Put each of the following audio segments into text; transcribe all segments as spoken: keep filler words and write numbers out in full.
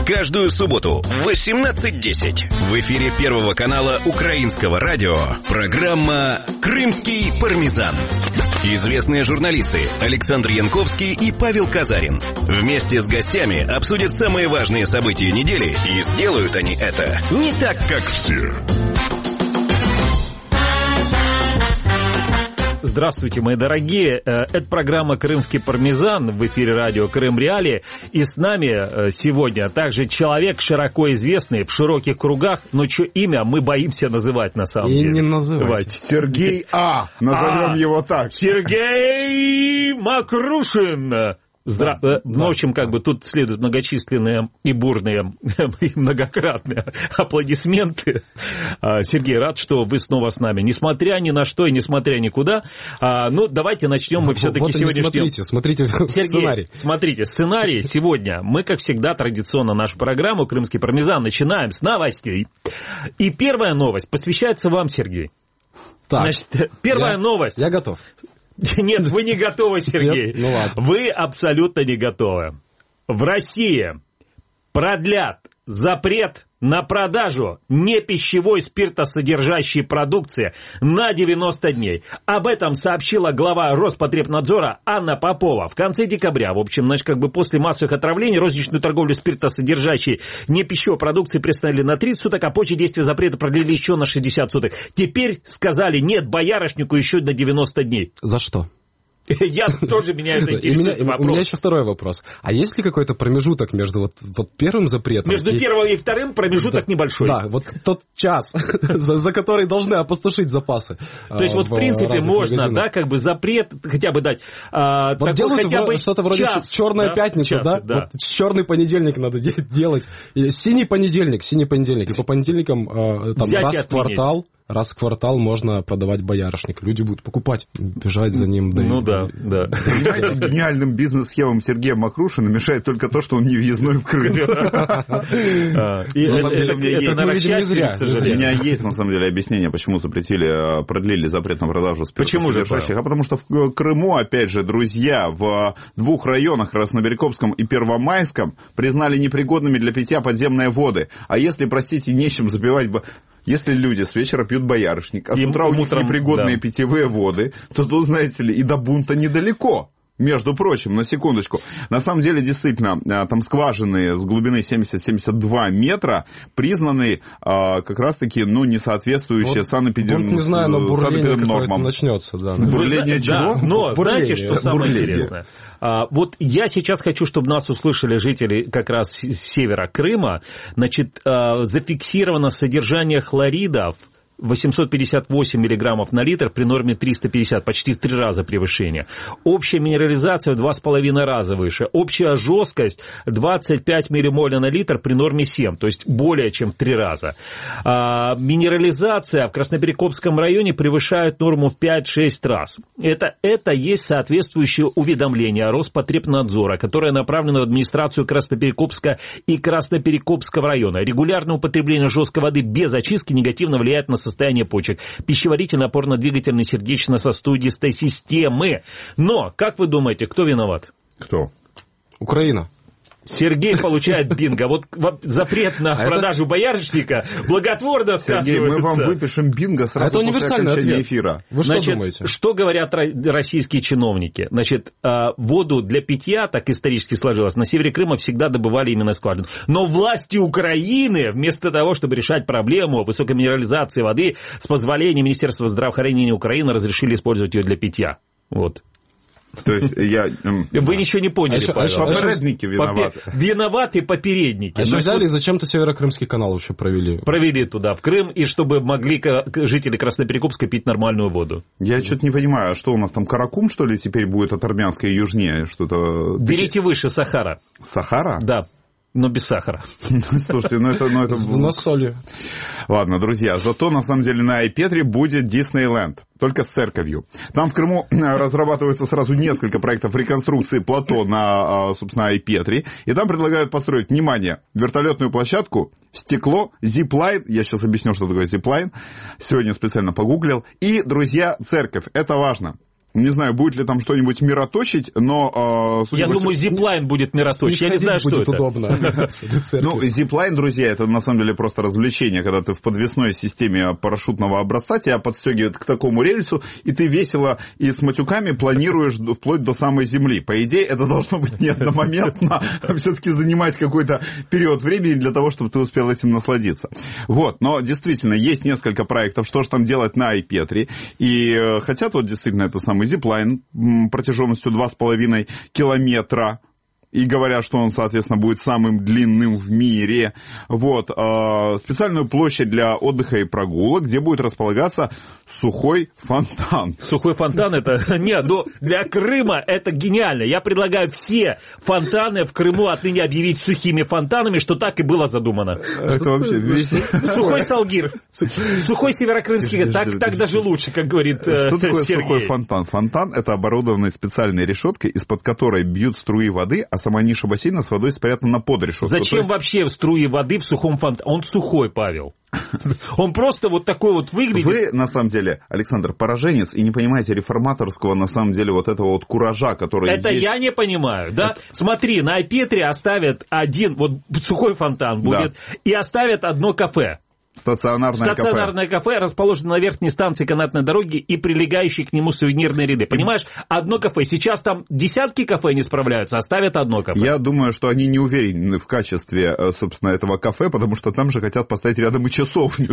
Каждую субботу в восемнадцать десять в эфире Первого канала Украинского радио программа «Крымский пармезан». Известные журналисты Александр Янковский и Павел Казарин вместе с гостями обсудят самые важные события недели, и сделают они это не так, как все. Здравствуйте, мои дорогие. Это программа «Крымский пармезан» в эфире радио «Крым Реалии». И с нами сегодня также человек, широко известный в широких кругах, но чье имя мы боимся называть на самом и деле. И не называть. Сергей А. Назовем а. его так. Сергей Макрушин. Здра... Да, ну, в общем, как бы тут следуют многочисленные и бурные, и многократные аплодисменты. Сергей, рад, что вы снова с нами. Несмотря ни на что и несмотря никуда. А, ну, давайте начнем. Мы все-таки вот сегодня... Смотрите, смотрите Сергей, сценарий. Смотрите, сценарий сегодня. Мы, как всегда, традиционно нашу программу «Крымский пармезан» начинаем с новостей. И первая новость посвящается вам, Сергей. Так, Значит, первая я, новость. Я готов. Нет, вы не готовы, Сергей. Нет? Ну ладно. Вы абсолютно не готовы. В России продлят запрет на продажу непищевой спиртосодержащей продукции на девяносто дней. Об этом сообщила глава Роспотребнадзора Анна Попова. В конце декабря, в общем, значит, как бы после массовых отравлений, розничную торговлю спиртосодержащей непищевой продукции приостановили на тридцать суток, а позже действие запрета продлили еще на шестьдесят суток. Теперь сказали нет боярышнику еще на девяносто дней. За что? Я тоже, меня это интересует меня, вопрос. У меня еще второй вопрос. А есть ли какой-то промежуток между вот, вот первым запретом... Между и... первым и вторым промежуток да, небольшой. Да, вот тот час, за, за который должны опустошить запасы. То есть, вот в принципе можно, да, как бы запрет хотя бы дать. Вот делают что-то вроде черная пятница, да? Черный понедельник надо делать. Синий понедельник, синий понедельник. И по понедельникам там раз в квартал... Раз в квартал можно продавать боярышник. Люди будут покупать, бежать за ним. Да ну и... да, да. Понимаете, гениальным бизнес-схемам Сергея Макрушина мешает только то, что он не въездной в Крым. Это мы видим не зря. У меня есть, на самом деле, объяснение, почему запретили, продлили запрет на продажу спиртосодержащих. А потому что в Крыму, опять же, друзья, в двух районах, Краснобережковском и Первомайском, признали непригодными для питья подземные воды. А если, простите, нечем запивать... Если люди с вечера пьют боярышник, а с утра у них непригодные да. питьевые воды, то тут, знаете ли, и до бунта недалеко. Между прочим, на секундочку. На самом деле, действительно, там скважины с глубины семьдесят-семьдесят два метра признаны а, как раз-таки, ну, не соответствующие вот, санэпидем... не знаю, но бурление нормам. Начнется, да. Бурление чего? Да, но бурление. Знаете, что самое бурление. Интересное? А, вот я сейчас хочу, чтобы нас услышали жители как раз с севера Крыма. Значит, а, зафиксировано содержание хлоридов восемьсот пятьдесят восемь миллиграммов на литр при норме триста пятьдесят, почти в три раза превышение. Общая минерализация в два с половиной раза выше. Общая жесткость двадцать пять миллимоля на литр при норме семь, то есть более чем в три раза. А, минерализация в Краснобережковском районе превышает норму в пять-шесть раз. Это, это есть соответствующее уведомление Роспотребнадзора, которое направлено в администрацию Краснобережковска и Красноперекопского района. Регулярное употребление жесткой воды без очистки негативно влияет на состояние почек, пищеварительной, опорно-двигательной, сердечно-сосудистой системы. Но, как вы думаете, кто виноват? Кто? Украина. Сергей получает бинго. Вот запрет на а продажу это... боярышника благотворно сказывается. Сергей, мы вам выпишем бинго сразу а это после окончания эфира. Вы что Значит, думаете? Что говорят российские чиновники? Значит, воду для питья, так исторически сложилось, на севере Крыма всегда добывали именно скважин. Но власти Украины, вместо того, чтобы решать проблему высокой минерализации воды, с позволения Министерства здравоохранения Украины разрешили использовать ее для питья. Вот. То есть я... Вы ничего не поняли, а Павел. А попередники виноваты. Виноваты попередники. А что взяли и зачем-то Северо-Крымский канал вообще провели? Провели туда, в Крым, и чтобы могли жители Красноперекопска пить нормальную воду. Я что-то не понимаю, а что у нас там, Каракум, что ли, теперь будет от Армянска и южнее? Что-то... Берите выше, Сахара. Сахара? Да. Но без сахара. Слушайте, ну это... Ну это... Но с солью. Ладно, друзья, зато на самом деле на Айпетре будет Диснейленд. Только с церковью. Там в Крыму разрабатывается сразу несколько проектов реконструкции плато на, собственно, Айпетре. И там предлагают построить, внимание, вертолетную площадку, стекло, зиплайн. Я сейчас объясню, что такое зиплайн. Сегодня специально погуглил. И, друзья, церковь. Это важно. Не знаю, будет ли там что-нибудь мироточить, но... Э, Я думаю, зиплайн будет мироточить. Я не знаю, что это. Удобно. Ну, зиплайн, друзья, это на самом деле просто развлечение, когда ты в подвесной системе парашютного образца, тебя подстегивают к такому рельсу, и ты весело и с матюками планируешь вплоть до самой земли. По идее, это должно быть не одномоментно, а все-таки занимать какой-то период времени для того, чтобы ты успел этим насладиться. Вот, но действительно, есть несколько проектов, что же там делать на iPetri, и хотят вот действительно это самый зиплайн протяженностью два с половиной километра, и говорят, что он, соответственно, будет самым длинным в мире. Вот, э, специальную площадь для отдыха и прогулок, где будет располагаться сухой фонтан. Сухой фонтан это... Нет, ну, для Крыма это гениально. Я предлагаю все фонтаны в Крыму отныне объявить сухими фонтанами, что так и было задумано. Это вообще весь... Сухой Салгир. Сухой Северокрымский. Так, так даже лучше, как говорит Сергей. Что такое сухой фонтан? Фонтан — это оборудованный специальной решеткой, из-под которой бьют струи воды, а сама ниша бассейна с водой спрятана под решетку. Зачем есть... вообще струи воды в сухом фонтане? Он сухой, Павел. Он просто вот такой вот выглядит. Вы, на самом деле, Александр, пораженец, и не понимаете реформаторского, на самом деле, вот этого вот куража, который Это есть... я не понимаю, да? Это... Смотри, на iPetri оставят один, вот сухой фонтан будет, да. И оставят одно кафе. Стационарное, Стационарное кафе. кафе расположено на верхней станции канатной дороги и прилегающие к нему сувенирные ряды. Понимаешь, одно кафе. Сейчас там десятки кафе не справляются, оставят одно кафе. Я думаю, что они не уверены в качестве, собственно, этого кафе, потому что там же хотят поставить рядом и часовню.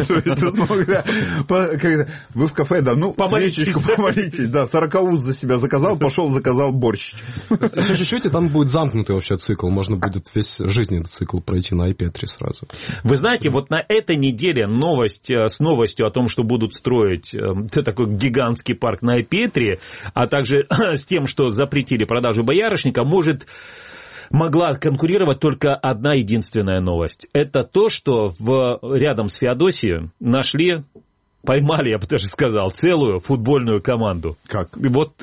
Вы в кафе, да, ну, свечечку помолитесь. Да, сорокауз за себя заказал, пошел, заказал борщ. Еще чуть-чуть, и там будет замкнутый вообще цикл. Можно будет весь жизненный цикл пройти на iPetri сразу. Вы знаете, вот на этой неделе новость с новостью о том, что будут строить э, такой гигантский парк на iPetri, а также с тем, что запретили продажу боярышника, может, могла конкурировать только одна единственная новость. Это то, что в, рядом с Феодосией нашли, поймали, я бы даже сказал, целую футбольную команду. Как? Вот...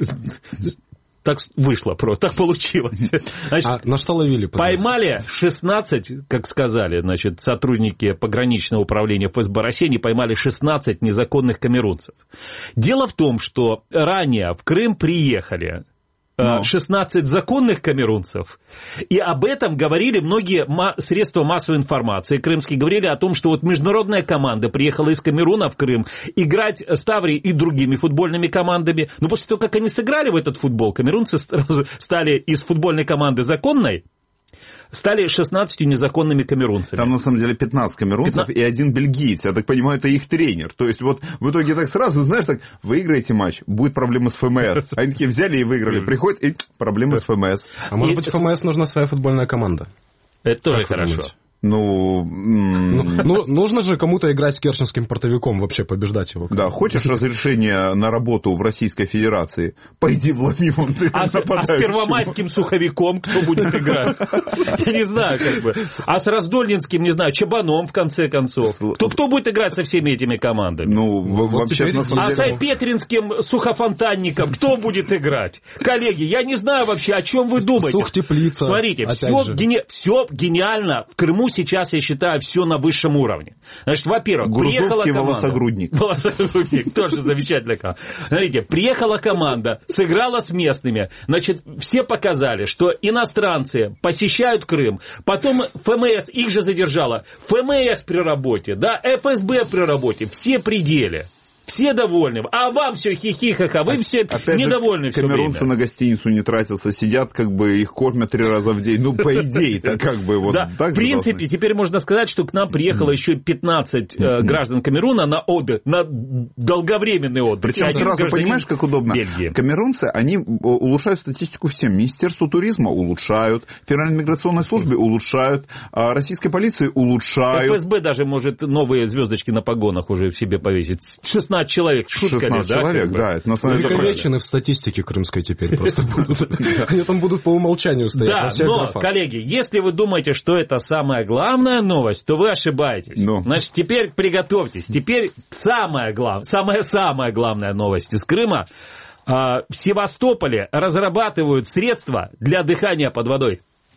Так вышло просто, так получилось. Значит, а на что ловили? Поймали шестнадцать, как сказали, значит, сотрудники пограничного управления эф эс бэ России, они поймали шестнадцать незаконных камерунцев. Дело в том, что ранее в Крым приехали Но. шестнадцать законных камерунцев, и об этом говорили многие средства массовой информации крымские, говорили о том, что вот международная команда приехала из Камеруна в Крым играть с Таврией и другими футбольными командами, но после того, как они сыграли в этот футбол, камерунцы сразу стали из футбольной команды законной, стали шестнадцатью незаконными камерунцами. Там, на самом деле, пятнадцать камерунцев пятнадцать и один бельгиец. Я так понимаю, это их тренер. То есть, вот в итоге так сразу, знаешь, так, выиграете матч, будет проблема с эф эм эс. Они такие взяли и выиграли. Приходят, и проблема с эф эм эс. А может быть, эф эм эс нужна своя футбольная команда? Это тоже хорошо. Ну, ну, ну, нужно же кому-то играть с керченским портовиком, вообще побеждать его. Да, хочешь разрешение на работу в Российской Федерации? Пойди вломи вон ты. А, а с первомайским суховиком кто будет играть? Я не знаю, как бы. А с раздольнинским, не знаю, Чабаном, в конце концов. Кто, кто будет играть со всеми этими командами? Ну, вот вообще, на самом деле... А с айпетринским сухофонтанником кто будет играть? Коллеги, я не знаю вообще, о чем вы думаете. Сухтеплица. Смотрите, все, гени... все гениально в Крыму. Сейчас, я считаю, все на высшем уровне. Значит, во-первых, приехала команда... волосогрудник. Волосогрудник, тоже замечательно. Смотрите, приехала команда, сыграла с местными. Значит, все показали, что иностранцы посещают Крым. Потом эф эм эс их же задержала. эф эм эс при работе, да, эф эс бэ при работе. Все пределы. Все довольны. А вам все хихихаха, вы все опять недовольны все время. Камерунцы на гостиницу не тратятся, сидят, как бы их кормят три раза в день. Ну, по идее-то, как бы вот да, так. В принципе, теперь можно сказать, что к нам приехало еще пятнадцать э, граждан Камеруна на отдых, на долговременный отдых. Причем сразу понимаешь, как удобно. Бельгии. Камерунцы, они улучшают статистику всем. Министерству туризма улучшают, Федеральной миграционной службе улучшают, российской полиции улучшают. эф эс бэ даже может новые звездочки на погонах уже в себе повесить. шестнадцать человек, шутка ли, да? человек, да. Это на самом деле увековечены в статистике крымской теперь просто будут. Они там будут по умолчанию стоять. Да, но, коллеги, если вы думаете, что это самая главная новость, то вы ошибаетесь. Значит, теперь приготовьтесь. Теперь самая главная, самая-самая главная новость из Крыма. В Севастополе разрабатывают средства для дыхания под водой.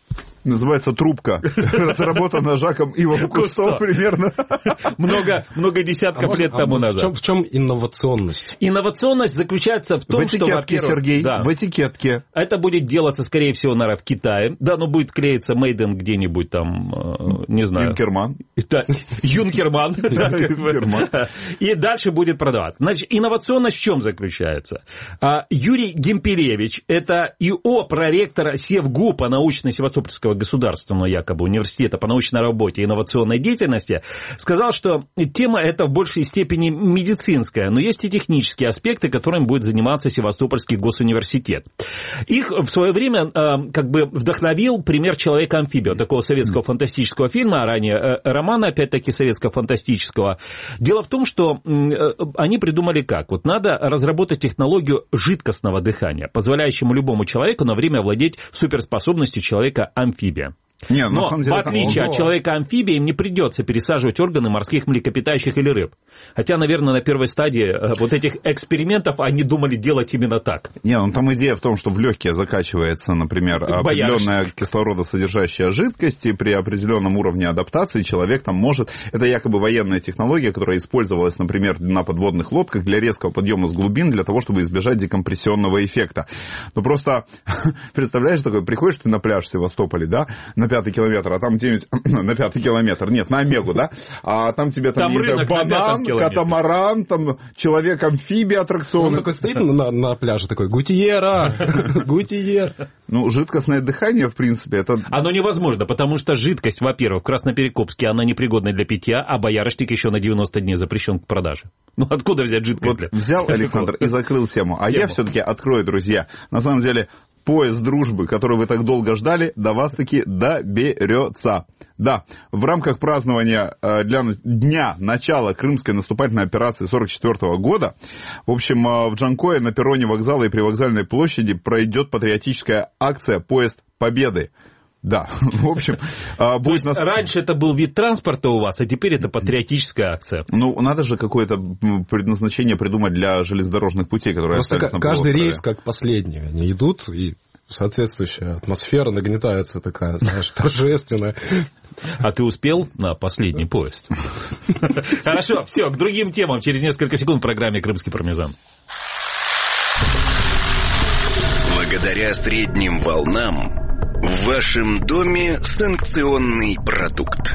называется «Трубка», разработана Жаком Ивом Кусто примерно. Много, много десятков а лет может, тому а назад. В чем, в чем инновационность? Инновационность заключается в том, в что, во-первых... Сергей, да, в этикетке. Это будет делаться, скорее всего, наверное, в Китае. Да, но будет клеиться made in где-нибудь там, не знаю. Юнкерман. Юнкерман. И дальше будет продаваться. Значит, инновационность в чем заключается? Юрий Гемпелевич, это ИО проректора Севгупа научно-Севастопольского государственного якобы университета по научной работе и инновационной деятельности, сказал, что тема эта в большей степени медицинская, но есть и технические аспекты, которыми будет заниматься Севастопольский госуниверситет. Их в свое время как бы вдохновил пример «Человека-амфибия», такого советского фантастического фильма, а ранее романа, опять-таки, советско-фантастического. Дело в том, что они придумали как? Вот надо разработать технологию жидкостного дыхания, позволяющему любому человеку на время владеть суперспособностью человека-амфибия. Не, но, на деле, в отличие это... от человека-амфибии, им не придется пересаживать органы морских млекопитающих или рыб. Хотя, наверное, на первой стадии вот этих экспериментов они думали делать именно так. Не, ну там идея в том, что в легкие закачивается, например, определенная кислородосодержащая жидкость, и при определенном уровне адаптации человек там может... Это якобы военная технология, которая использовалась, например, на подводных лодках для резкого подъема с глубин, для того, чтобы избежать декомпрессионного эффекта. Ну просто, представляешь, такое, приходишь ты на пляж в Севастополе, да, на пятый километр, а там где-нибудь на пятый километр, нет, на Омегу, да, а там тебе там, там есть банан, катамаран, там человек-амфибия, аттракцион. Он такой стоит на, на пляже, такой, Гутьера, Гутьер. Ну, жидкостное дыхание, в принципе, это... Оно невозможно, потому что жидкость, во-первых, в Красноперекопске, она непригодна для питья, а боярышник еще на девяносто дней запрещен к продаже. Ну, откуда взять жидкость? Вот взял Александр и закрыл тему, а я все-таки открою, друзья, на самом деле... Поезд дружбы, который вы так долго ждали, до вас таки доберется. Да, в рамках празднования для дня начала Крымской наступательной операции сорок четвёртого года, в общем, в Джанкое на перроне вокзала и привокзальной площади пройдет патриотическая акция «Поезд Победы». Да, в общем... То есть нас... раньше это был вид транспорта у вас, а теперь это патриотическая акция. Ну, надо же какое-то предназначение придумать для железнодорожных путей, которые просто остались на каждый рейс как последний. Они идут, и соответствующая атмосфера нагнетается такая, знаешь, торжественная. А ты успел на последний поезд? Хорошо, все, к другим темам. Через несколько секунд в программе «Крымский пармезан». Благодаря средним волнам в вашем доме санкционный продукт.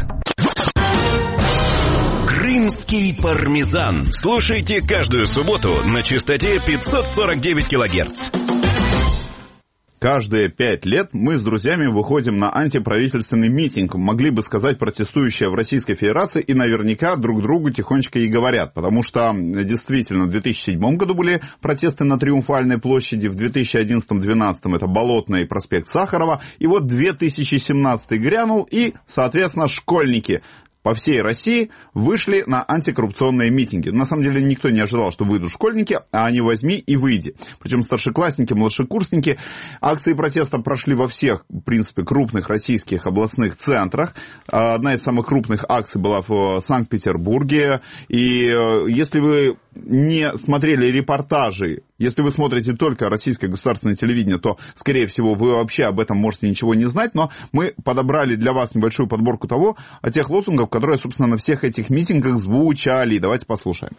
Крымский пармезан. Слушайте каждую субботу на частоте пятьсот сорок девять килогерц. Каждые пять лет мы с друзьями выходим на антиправительственный митинг, могли бы сказать, протестующие в Российской Федерации, и наверняка друг другу тихонечко и говорят, потому что действительно в две тысячи седьмом году были протесты на Триумфальной площади, в две тысячи одиннадцатом-двенадцатом это Болотная и проспект Сахарова, и вот две тысячи семнадцатый грянул, и, соответственно, школьники по всей России вышли на антикоррупционные митинги. На самом деле никто не ожидал, что выйдут школьники, а они возьми и выйди. Причем старшеклассники, младшекурсники. Акции протеста прошли во всех, в принципе, крупных российских областных центрах. Одна из самых крупных акций была в Санкт-Петербурге. И если вы не смотрели репортажи, если вы смотрите только российское государственное телевидение, то, скорее всего, вы вообще об этом можете ничего не знать, но мы подобрали для вас небольшую подборку того, о тех лозунгов, которые, собственно, на всех этих митингах звучали. Давайте послушаем.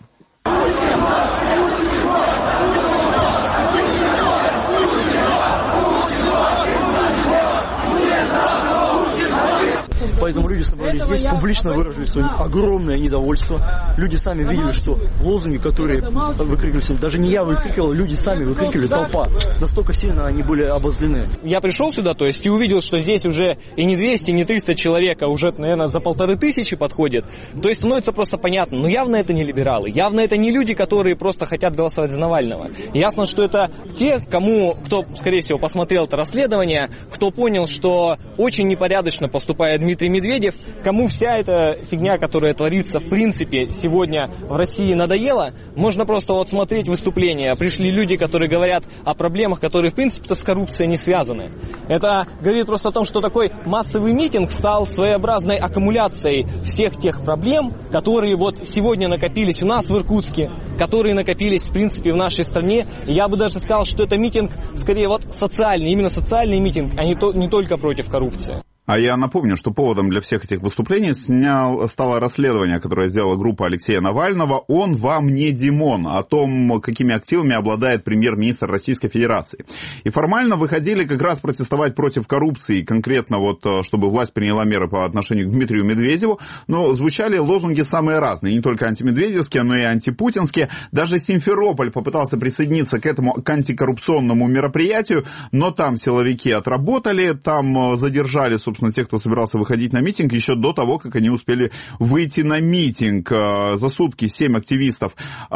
Поэтому люди собрались здесь, публично выразили свое огромное недовольство. Люди сами видели, что лозунги, которые выкрикивались, даже не я выкрикивал, люди сами выкрикивали, толпа. Настолько сильно они были обозлены. Я пришел сюда, то есть, и увидел, что здесь уже и не двести, и не триста человек, а уже, наверное, за полторы тысячи подходит. То есть становится просто понятно, но явно это не либералы, явно это не люди, которые просто хотят голосовать за Навального. Ясно, что это те, кому, кто, скорее всего, посмотрел это расследование, кто понял, что очень непорядочно поступает Дмитрий Медведев, кому вся эта фигня, которая творится, в принципе, сегодня в России надоела, можно просто вот смотреть выступления. Пришли люди, которые говорят о проблемах, которые, в принципе-то, с коррупцией не связаны. Это говорит просто о том, что такой массовый митинг стал своеобразной аккумуляцией всех тех проблем, которые вот сегодня накопились у нас в Иркутске, которые накопились, в принципе, в нашей стране. И я бы даже сказал, что это митинг, скорее, вот социальный, именно социальный митинг, а не, то, не только против коррупции. А я напомню, что поводом для всех этих выступлений снял, стало расследование, которое сделала группа Алексея Навального «Он вам не Димон», о том, какими активами обладает премьер-министр Российской Федерации. И формально выходили как раз протестовать против коррупции, конкретно вот, чтобы власть приняла меры по отношению к Дмитрию Медведеву, но звучали лозунги самые разные, не только антимедведевские, но и антипутинские. Даже Симферополь попытался присоединиться к этому к антикоррупционному мероприятию, но там силовики отработали, там задержали, собственно, тех, кто собирался выходить на митинг, еще до того, как они успели выйти на митинг. За сутки семь активистов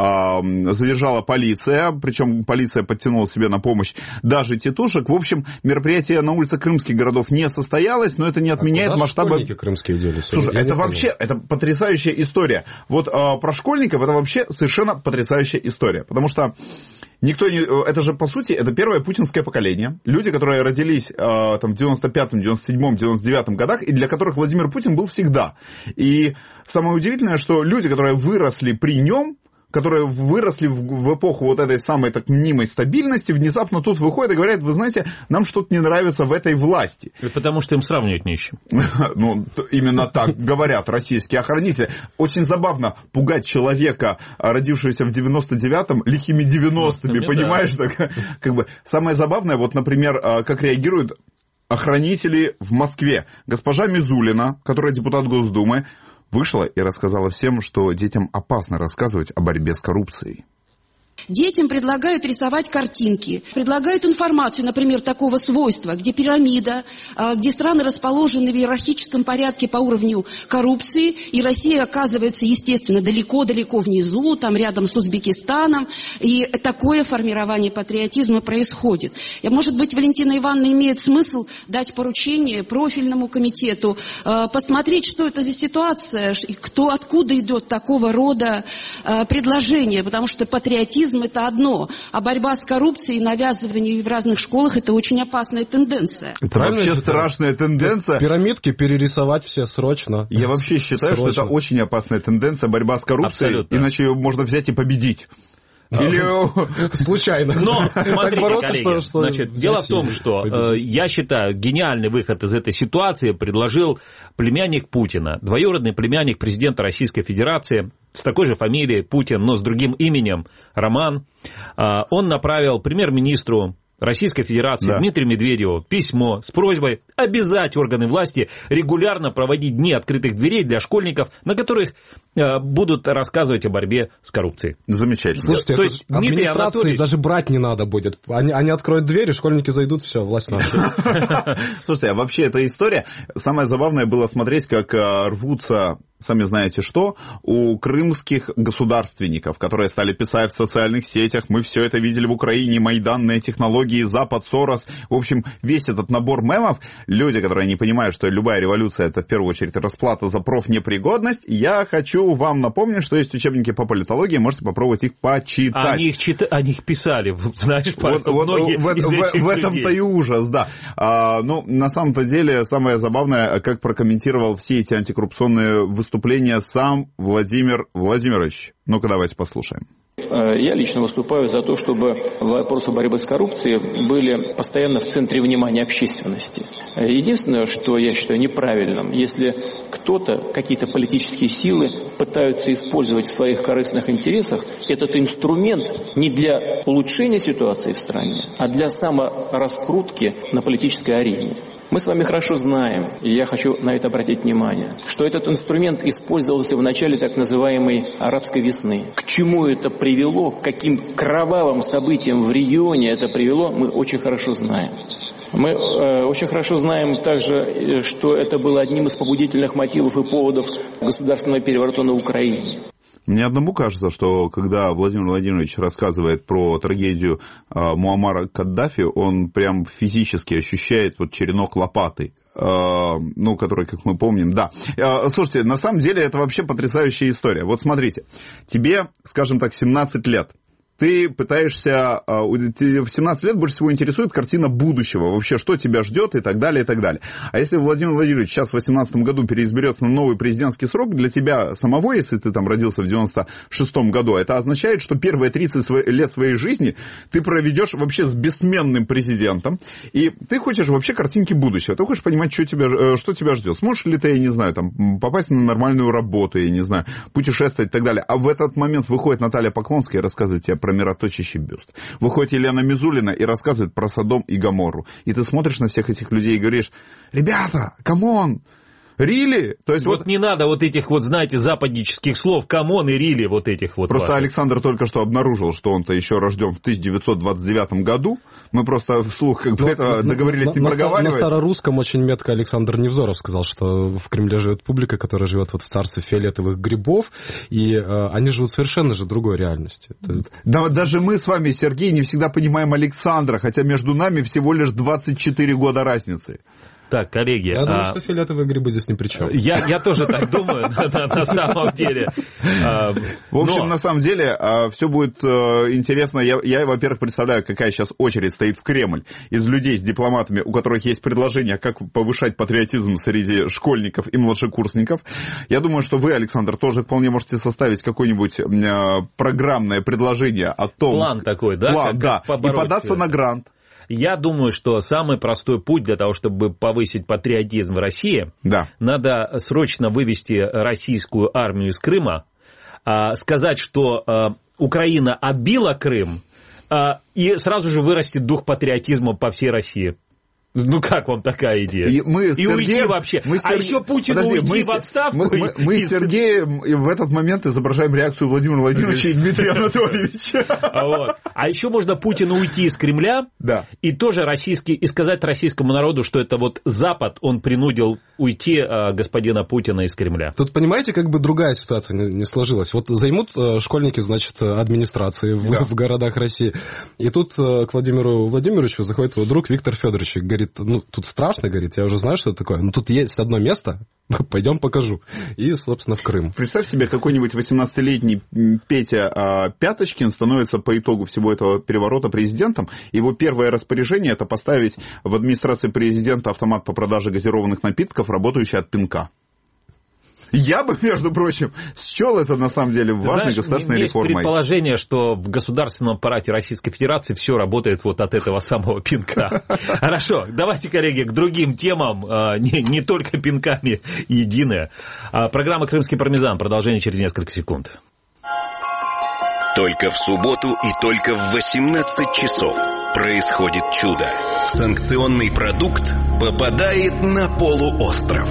задержала полиция, причем полиция подтянула себе на помощь даже тетушек. В общем, мероприятие на улице крымских городов не состоялось, но это не отменяет а масштаба... крымские делись? Слушай, Я это вообще, понял. это потрясающая история. Вот про школьников это вообще совершенно потрясающая история, потому что никто не... Это же, по сути, это первое путинское поколение. Люди, которые родились э, там, в девяносто пятом, девяносто седьмом, девяносто девятом годах, и для которых Владимир Путин был всегда. И самое удивительное, что люди, которые выросли при нем, которые выросли в, в эпоху вот этой самой так мнимой стабильности, внезапно тут выходят и говорят, вы знаете, нам что-то не нравится в этой власти. И потому что им сравнивать не с чем. Ну, именно так говорят российские охранители. Очень забавно пугать человека, родившегося в девяносто девятом, лихими девяностыми, понимаешь? Так, как бы, самое забавное, вот, например, как реагируют охранители в Москве. Госпожа Мизулина, которая депутат Госдумы, вышла и рассказала всем, что детям опасно рассказывать о борьбе с коррупцией. Детям предлагают рисовать картинки, предлагают информацию, например, такого свойства, где пирамида, где страны расположены в иерархическом порядке по уровню коррупции, и Россия оказывается, естественно, далеко-далеко внизу, там рядом с Узбекистаном, и такое формирование патриотизма происходит. И, может быть, Валентина Ивановна имеет смысл дать поручение профильному комитету, посмотреть, что это за ситуация, кто, откуда идет такого рода предложения, потому что патриотизм это одно, а борьба с коррупцией и навязыванием в разных школах это очень опасная тенденция. Это Правильно вообще страшная тенденция. Пирамидки перерисовать все срочно. Я вообще считаю, срочно. что это очень опасная тенденция, борьба с коррупцией, Абсолютно. Иначе ее можно взять и победить. Или случайно. Но, смотрите, коллеги, что, значит, дело в том, что э, я считаю, гениальный выход из этой ситуации предложил племянник Путина, двоюродный племянник президента Российской Федерации, с такой же фамилией Путин, но с другим именем, Роман. Э, он направил премьер-министру Российской Федерации да. Дмитрию Медведеву письмо с просьбой обязать органы власти регулярно проводить дни открытых дверей для школьников, на которых э, будут рассказывать о борьбе с коррупцией. Замечательно. Слушайте, то есть администрации Анатольевич... даже брать не надо будет. Они, они откроют двери, школьники зайдут, все, власть наша. Слушайте, а вообще эта история, самое забавное было смотреть, как рвутся... Сами знаете что, у крымских государственников, которые стали писать в социальных сетях, мы все это видели в Украине, майданные технологии, Запад, Сорос, в общем, весь этот набор мемов, люди, которые не понимают, что любая революция это в первую очередь расплата за профнепригодность, я хочу вам напомнить, что есть учебники по политологии, можете попробовать их почитать. А они их, чита... они их писали, знаешь, вот, вот, в, в, в этом-то и ужас, да. А, ну, на самом-то деле, самое забавное, как прокомментировал все эти антикоррупционные выступления, выступление сам Владимир Владимирович. Ну-ка, давайте послушаем. Я лично выступаю за то, чтобы вопросы борьбы с коррупцией были постоянно в центре внимания общественности. Единственное, что я считаю неправильным, если кто-то, какие-то политические силы пытаются использовать в своих корыстных интересах этот инструмент не для улучшения ситуации в стране, а для самораскрутки на политической арене. Мы с вами хорошо знаем, и я хочу на это обратить внимание, что этот инструмент использовался в начале так называемой арабской весны. К чему это привело, к каким кровавым событиям в регионе это привело, мы очень хорошо знаем. Мы э, очень хорошо знаем также, что это было одним из побудительных мотивов и поводов государственного переворота на Украине. Мне одному кажется, что когда Владимир Владимирович рассказывает про трагедию э, Муаммара Каддафи, он прям физически ощущает вот черенок лопаты, э, ну, который, как мы помним, да. Э, слушайте, на самом деле это вообще потрясающая история. Вот смотрите, тебе, скажем так, семнадцать лет, ты пытаешься, в семнадцать лет больше всего интересует картина будущего, вообще, что тебя ждет и так далее, и так далее. А если Владимир Владимирович сейчас в восемнадцатом году переизберется на новый президентский срок, для тебя самого, если ты там родился в девяносто шестом году, это означает, что первые тридцать лет своей жизни ты проведешь вообще с бессменным президентом, и ты хочешь вообще картинки будущего, ты хочешь понимать, что тебя, что тебя ждет. Сможешь ли ты, я не знаю, там, попасть на нормальную работу, я не знаю, путешествовать и так далее. А в этот момент выходит Наталья Поклонская и рассказывает тебе про мироточащий бюст. Выходит Елена Мизулина и рассказывает про Содом и Гоморру. И ты смотришь на всех этих людей и говоришь: ребята, камон! Рили? То есть вот, вот не надо вот этих вот, знаете, западнических слов камон и рили вот этих вот. Просто ваших. Александр только что обнаружил, что он-то еще рожден в тысяча девятьсот двадцать девятом году. Мы просто вслух как бы это договорились не проговаривать. На старорусском очень метко Александр Невзоров сказал, что в Кремле живет публика, которая живет вот в царстве фиолетовых грибов, и э, они живут совершенно же другой реальности. Да, даже мы с вами, Сергей, не всегда понимаем Александра, хотя между нами всего лишь двадцать четыре года разницы. Так, коллеги... Я а... думаю, что фиолетовые грибы здесь ни при чем. Я, я тоже так думаю, на самом деле. В общем, на самом деле, все будет интересно. Я, во-первых, представляю, какая сейчас очередь стоит в Кремль из людей с дипломатами, у которых есть предложение, как повышать патриотизм среди школьников и младшекурсников. Я думаю, что вы, Александр, тоже вполне можете составить какое-нибудь программное предложение о том... План такой, да? План, да. И податься на грант. Я думаю, что самый простой путь для того, чтобы повысить патриотизм в России, да. надо срочно вывести российскую армию из Крыма, сказать, что Украина отбила Крым, и сразу же вырастет дух патриотизма по всей России. Ну, как вам такая идея? И, мы с и Сергеем, уйти вообще. Мы а Серге... еще Путину Подожди, уйти мы, в отставку. Мы, мы, мы с Сергеем в этот момент изображаем реакцию Владимира Владимировича и Дмитрия Анатольевича. Вот. А еще можно Путину уйти из Кремля, да. и тоже российский, и сказать российскому народу, что это вот Запад, он принудил уйти э, господина Путина из Кремля. Тут, понимаете, как бы другая ситуация не, не сложилась. Вот займут э, школьники, значит, администрации в, да. в городах России, и тут э, к Владимиру Владимировичу заходит его друг Виктор Федорович и говорит: ну, тут страшно, говорит, я уже знаю, что это такое, но тут есть одно место, пойдем покажу. И, собственно, в Крым. Представь себе, какой-нибудь восемнадцатилетний Петя а, Пяточкин становится по итогу всего этого переворота президентом. Его первое распоряжение — это поставить в администрации президента автомат по продаже газированных напитков, работающий от пинка. Я бы, между прочим, счел это, на самом деле, важной Знаешь, государственной есть реформой. Есть предположение, что в государственном аппарате Российской Федерации все работает вот от этого самого пинка. Хорошо, давайте, коллеги, к другим темам, не, не только пинками единое. Программа «Крымский пармезан». Продолжение через несколько секунд. Только в субботу и только в восемнадцать часов происходит чудо. Санкционный продукт попадает на полуостров.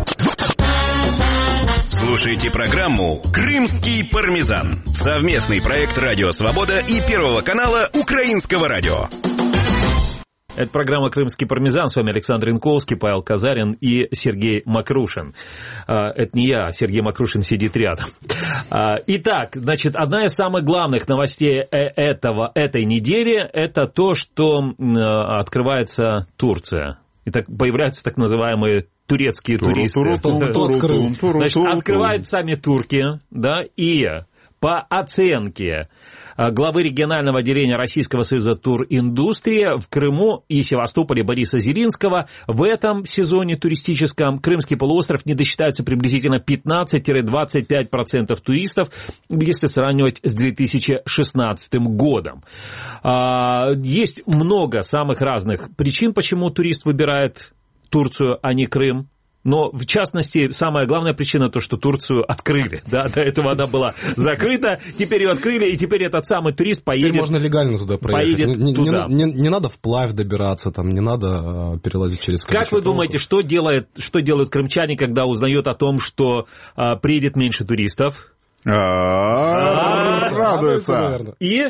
Слушайте программу «Крымский пармезан». Совместный проект «Радио Свобода» и Первого канала Украинского радио. Это программа «Крымский пармезан». С вами Александр Янковский, Павел Казарин и Сергей Макрушин. Это не я, Сергей Макрушин сидит рядом. Итак, значит, одна из самых главных новостей этого, этой недели – это то, что открывается Турция. И так появляются так называемые турецкие туристы. Значит, открывают сами турки, да, и по оценке главы регионального отделения Российского союза туриндустрии в Крыму и Севастополе Бориса Зелинского в этом сезоне туристическом Крымский полуостров не досчитается приблизительно пятнадцать-двадцать пять процентов туристов, если сравнивать с две тысячи шестнадцатым годом. Есть много самых разных причин, почему турист выбирает Турцию, а не Крым. Но, в частности, самая главная причина то, что Турцию открыли. Да, до этого она была закрыта, теперь ее открыли, и теперь этот самый турист поедет... Теперь можно легально туда проехать. Поедет не, туда. Не, не, не надо вплавь добираться, там, не надо а, перелазить через Крым. Как вы думаете, что, делает, что делают крымчане, когда узнают о том, что а, приедет меньше туристов? Радуются. И...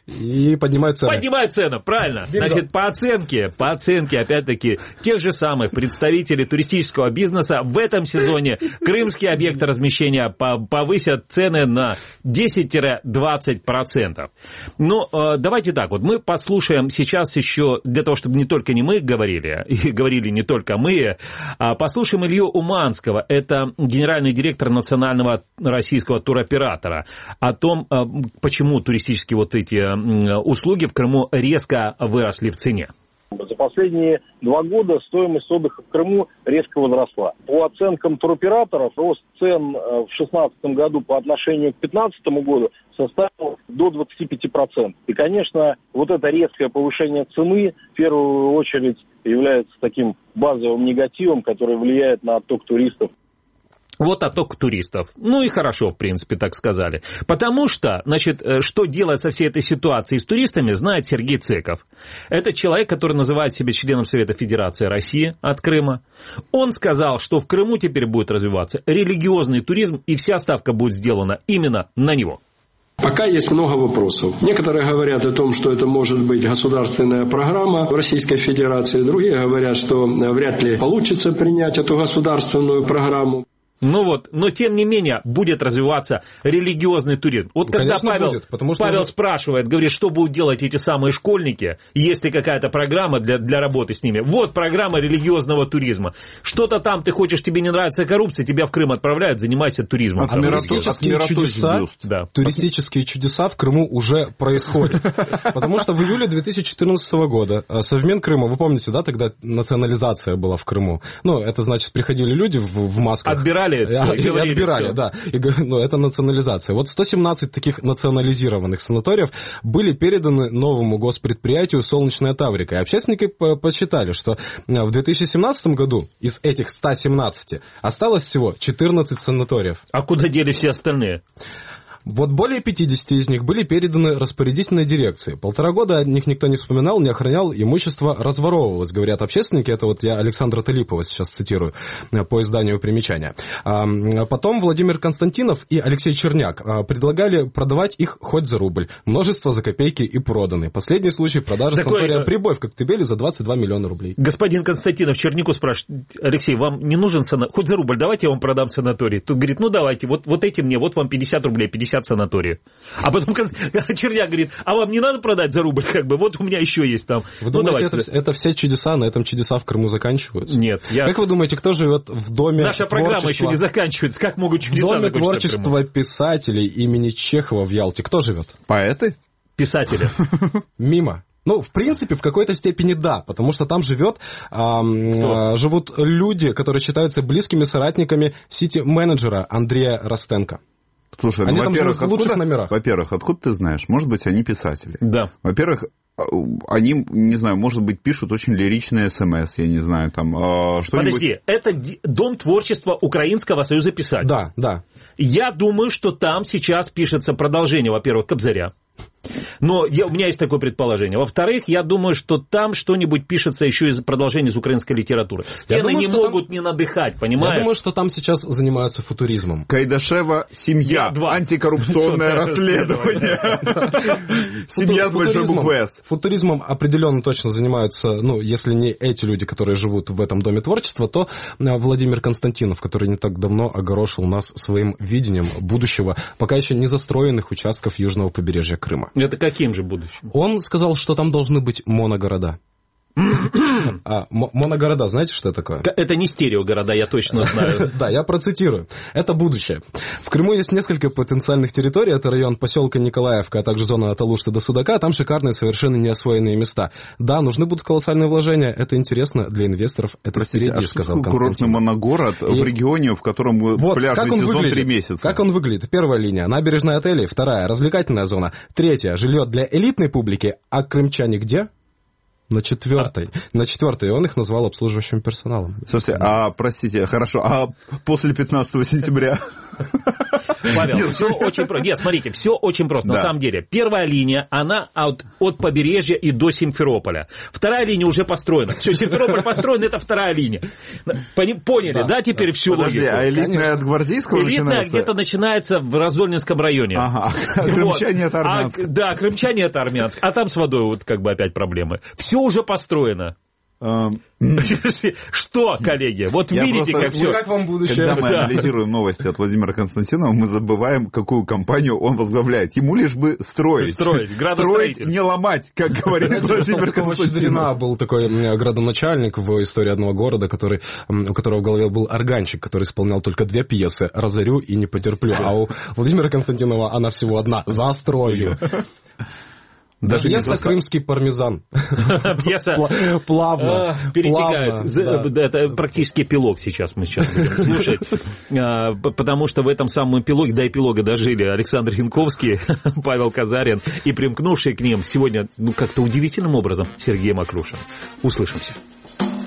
и поднимают цены. Поднимают цены, правильно. Значит, по оценке, по оценке, опять-таки, тех же самых представителей туристического бизнеса, в этом сезоне крымские объекты размещения повысят цены на десять-двадцать процентов. Но давайте так вот, мы послушаем сейчас еще, для того, чтобы не только не мы говорили, и говорили не только мы, послушаем Илью Уманского, это генеральный директор национального российского туроператора, о том, почему туристические вот эти услуги в Крыму резко выросли в цене. За последние два года стоимость отдыха в Крыму резко возросла. По оценкам туроператоров, рост цен в две тысячи шестнадцатом году по отношению к две тысячи пятнадцатому году составил до двадцати пяти процентов. И, конечно, вот это резкое повышение цены в первую очередь является таким базовым негативом, который влияет на отток туристов. Вот отток туристов. Ну и хорошо, в принципе, так сказали. Потому что, значит, что делать со всей этой ситуацией с туристами, знает Сергей Цеков. Это человек, который называет себя членом Совета Федерации России от Крыма. Он сказал, что в Крыму теперь будет развиваться религиозный туризм, и вся ставка будет сделана именно на него. Пока есть много вопросов. Некоторые говорят о том, что это может быть государственная программа в Российской Федерации. Другие говорят, что вряд ли получится принять эту государственную программу. Ну вот, но тем не менее будет развиваться религиозный туризм. Вот когда Конечно, Павел, будет, потому что Павел уже... спрашивает, говорит, что будут делать эти самые школьники, есть ли какая-то программа для, для работы с ними. Вот программа религиозного туризма. Что-то там ты хочешь, тебе не нравится коррупция, тебя в Крым отправляют, занимайся туризмом. А туристические чудеса, да. туристические чудеса в Крыму уже происходят. Потому что в июле две тысячи четырнадцатого года Совмин Крыма, вы помните, да, тогда национализация была в Крыму. Ну, это значит, приходили люди в, в масках. Отбирали. Все, и говорили, отбирали, все. Да. И, ну, это национализация. Вот сто семнадцать таких национализированных санаториев были переданы новому госпредприятию «Солнечная Таврика». И общественники посчитали, что в две тысячи семнадцатом году из этих ста семнадцати осталось всего четырнадцать санаториев. А куда делись все остальные? Вот более пятидесяти из них были переданы распорядительной дирекции. Полтора года о них никто не вспоминал, не охранял, имущество разворовывалось, говорят общественники. Это вот я Александра Талипова сейчас цитирую по изданию «Примечания». Потом Владимир Константинов и Алексей Черняк предлагали продавать их хоть за рубль. Множество за копейки и проданы. Последний случай продажи Такой... санатория «Прибой» в Коктебеле за двадцать два миллиона рублей. Господин Константинов Черняку спрашивает: Алексей, вам не нужен санаторий? Хоть за рубль давайте я вам продам санаторий. Тут говорит, ну давайте, вот, вот эти мне, вот вам пятьдесят рублей, пятьдесят санатории. А потом Черняк говорит, а вам не надо продать за рубль, как бы, вот у меня еще есть там. Вы ну, думаете, это, это все чудеса, на этом чудеса в Крыму заканчиваются? Нет. Я... Как вы думаете, кто живет в доме Наша творчества... программа еще не заканчивается, как могут чудеса закончиться в Крыму? В доме творчества писателей имени Чехова в Ялте кто живет? Поэты? Писатели. Мимо. Ну, в принципе, в какой-то степени да, потому что там живет, э, живут люди, которые считаются близкими соратниками сити-менеджера Андрея Ростенко. Слушай, они ну, во-первых, откуда, во-первых, откуда ты знаешь? Может быть, они писатели. Да. Во-первых, они, не знаю, может быть, пишут очень лиричные смс, я не знаю, там, э, что-нибудь... Подожди, это Дом творчества Украинского союза писателей. Да, да. Я думаю, что там сейчас пишется продолжение, во-первых, Кобзаря. Но я, у меня есть такое предположение. Во-вторых, я думаю, что там что-нибудь пишется еще из продолжения из украинской литературы. Стены думаю, не могут там... не надыхать, понимаешь? Я думаю, что там сейчас занимаются футуризмом. Кайдашева «Семья». Антикоррупционное расследование. Семья с большой буквы «С». Футуризмом определенно точно занимаются, ну, если не эти люди, которые живут в этом доме творчества, то Владимир Константинов, который не так давно огорошил нас своим видением будущего, пока еще не застроенных участков южного побережья Крыма. Это каким же будущим? Он сказал, что там должны быть моногорода. А, моногорода, знаете, что это такое? Это не стереогорода, я точно знаю. Да, я процитирую. Это будущее. В Крыму есть несколько потенциальных территорий. Это район поселка Николаевка, а также зона от Алушты до Судака. Там шикарные, совершенно неосвоенные места. Да, нужны будут колоссальные вложения. Это интересно для инвесторов. Это впереди, сказал Константин. Курортный моногород в регионе, в котором пляжный сезон три месяца. Как он выглядит? Первая линия. Набережные отели. Вторая. Развлекательная зона. Третья. Жилье для элитной публики. А крымчане где? На четвертой. А. На четвертой. Он их назвал обслуживающим персоналом. Слушайте, а, простите, хорошо, а после пятнадцатого сентября? Павел, Нет, все очень просто. Нет, смотрите, все очень просто. Да. На самом деле, первая линия, она от, от побережья и до Симферополя. Вторая линия уже построена. Все, Симферополь построен, это вторая линия. Поняли, да, да теперь да. всю Подожди, логику? А элитная от Гвардейского элитная начинается? Элитная где-то начинается в Раздольнинском районе. Ага, а крымчане вот. это армянск. А, да, крымчане это армянск. А там с водой вот как бы опять проблемы. Все уже построено. Что, коллеги? Вот я видите, просто, как все. Как вам будущее? Когда мы да. анализируем новости от Владимира Константинова, мы забываем, какую компанию он возглавляет. Ему лишь бы строить. Строить, строить не ломать, как говорит Владимир Константинов. Был такой градоначальник в истории одного города, который, у которого в голове был органчик, который исполнял только две пьесы «Разорю» и «Не потерплю». А у Владимира Константинова она всего одна «Застрою». Даже пьеса не «Крымский пармезан». Пьеса плавно перетекает. Это практически эпилог сейчас мы сейчас будем слушать. Потому что в этом самом эпилоге, до эпилога дожили Александр Янковский, Павел Казарин и примкнувший к ним сегодня, ну, как-то удивительным образом Сергей Макрушин. Услышимся.